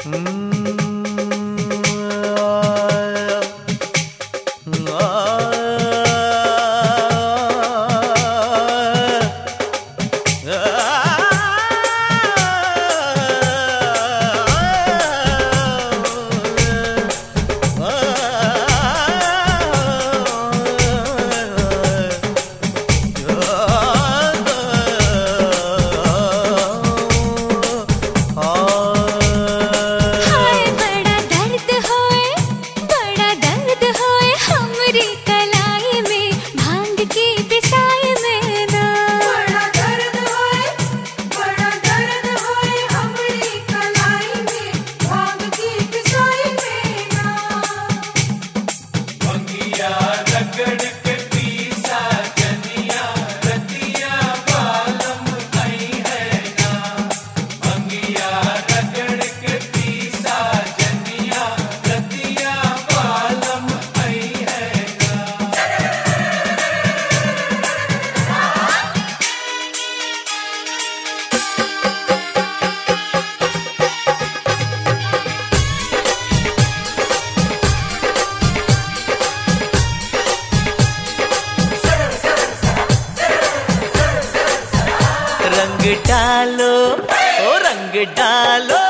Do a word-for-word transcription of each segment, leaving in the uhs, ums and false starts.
रंग डालो ओ रंग डालो,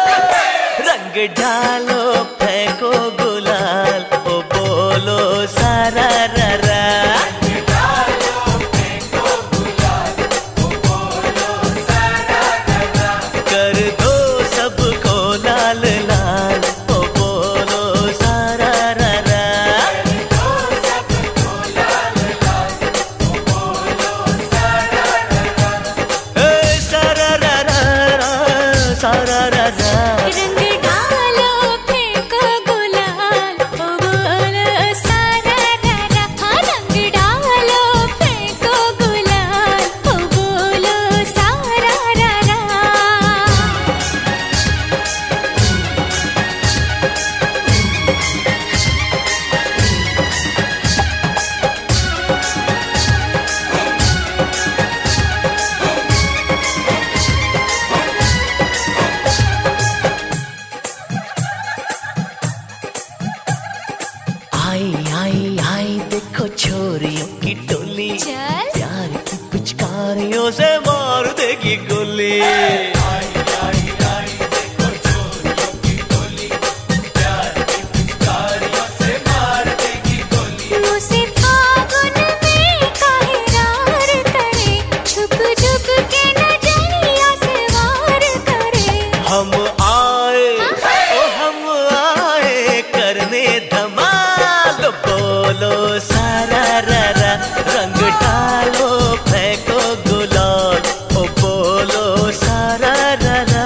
रंग डालो फेंको गुलाल, ओ बोलो सारा रा रा। रंग डालो फेंको गुलाल, ओ बोलो सारा रा रा। कर दो सबको लाल लाल, ओ बोलो सारा रा रा। कर दो सबको लाल लाल, ओ बोलो सारा रा रा। ए सारा रा रा रा, सारा रा रा। रंग डालो फेंको गुलाल, ओ बोलो सारा रा रा। हाँ रंग डालो फेंको गुलाल, ओ बोलो सारा रा रा। आई आई आई देखो छोरियों की टोली, चल प्यार की पिचकारियों से मार देगी गोली। आई आई आई देखो छोरियों की टोली, प्यार की पिचकारियों से मार देगी गोली। मुझसे फागुन में काहे रार करे, छुप छुप के नजरिया से वार करे। हम आए ओ हम आए करने धमाल, बोलो सारा रा रा। रंग डालो फेंको गुलाल, ओ बोलो सारा रा रा।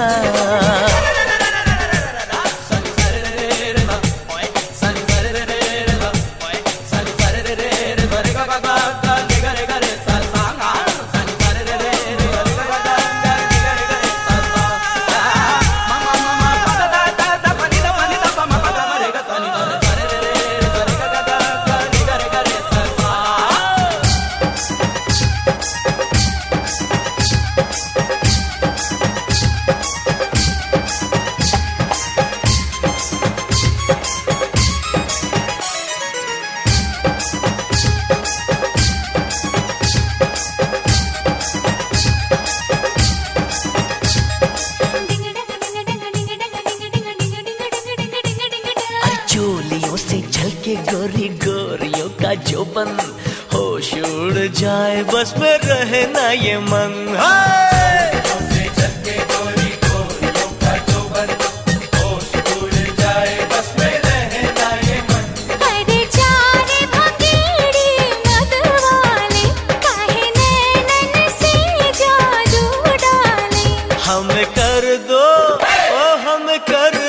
चोलियों से झलके गोरी गोरियों का जोबन, होश उड़ जाए बस में रहे ना ये मन। चोलियों से झलके गोरी गोरियों का जोबन, होश उड़ जाए बस में रहे ना ये मन। अरे जाने भंगेड़ी मतवाले, काहे नैनन से जादू डाले। हम कर दो ओ हम कर